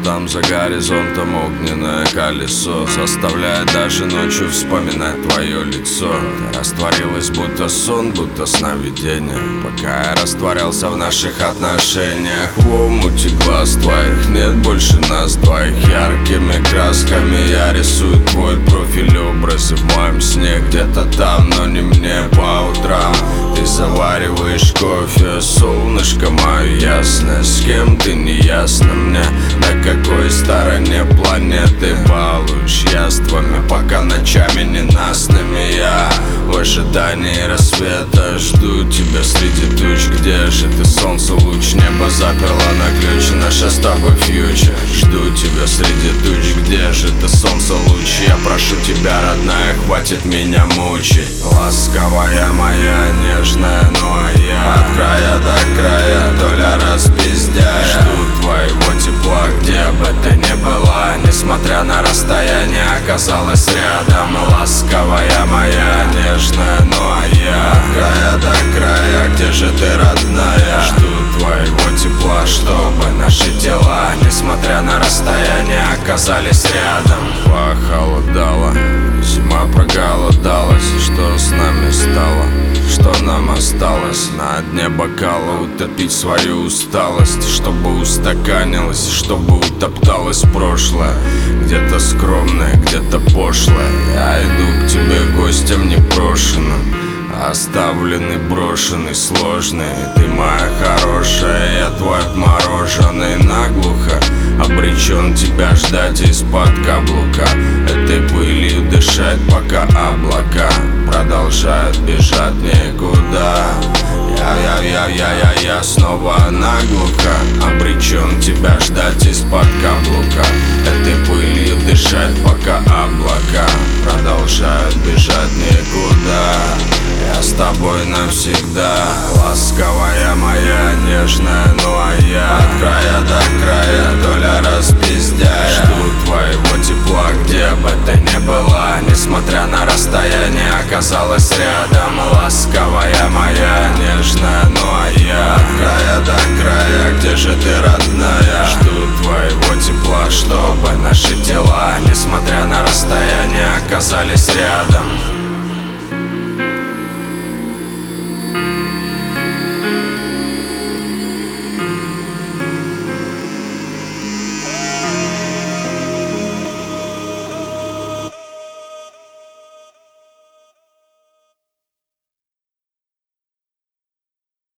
там за горизонтом огненное колесо заставляет даже ночью вспоминать твое лицо. Ты растворилась будто сон, будто сновидение, пока я растворялся в наших отношениях. В омуте глаз твоих нет больше нас двоих. Яркими красками я рисую твой профиль, образы в моем сне. Где-то там, но не мне по утрам. Ты завариваешь кофе, солнышко мое ясное. С кем ты не ясно мне, на какой стороне планеты. Балуешь яствами, пока ночами ненастными. Я в ожидании рассвета жду тебя среди туч. Где же ты, солнце, луч? Небо заперло на ключ, наша с тобой фьючер. Жду тебя среди туч. Где же ты, солнце, луч? Я прошу тебя, родная, хватит меня мучить. Ласковая моя, нежная, ну а я от края до края, доля распиздяя. Жду твоего тепла, где бы ты ни была. Несмотря на расстояние, оказалась рядом. Ласковая моя, нежная, ну а я от края до края, где же ты, родная? Жду твоего тепла, чтобы наши тела, несмотря на расстояние, оказались рядом. Похолодало, зима проголодалась. Что с нами стало? Что нам осталось? На дне бокала утопить свою усталость, чтобы устаканилась, чтобы утопталось прошлое. Где-то скромное, где-то пошлое. Я иду к тебе гостем непрошенным, оставленный, брошенный, сложный. Ты моя хорошая, я твой отмороженный. Наглухо обречен тебя ждать из-под каблука. Этой пылью дышать, пока облака продолжают бежать никуда. Я снова наглухо обречен тебя ждать из-под каблука. Этой пылью дышать, пока облака продолжают бежать никуда. Я с тобой навсегда, ласковая моя, нежная, ну а я от края до края, доля распиздяя. Жду твоего тепла, где бы ты ни была. Несмотря на расстояние, оказалась рядом. Ласковая моя, нежная, ну а я от края до края, где же ты, родная? Жду твоего тепла, чтобы наши тела, несмотря на расстояние, оказались рядом.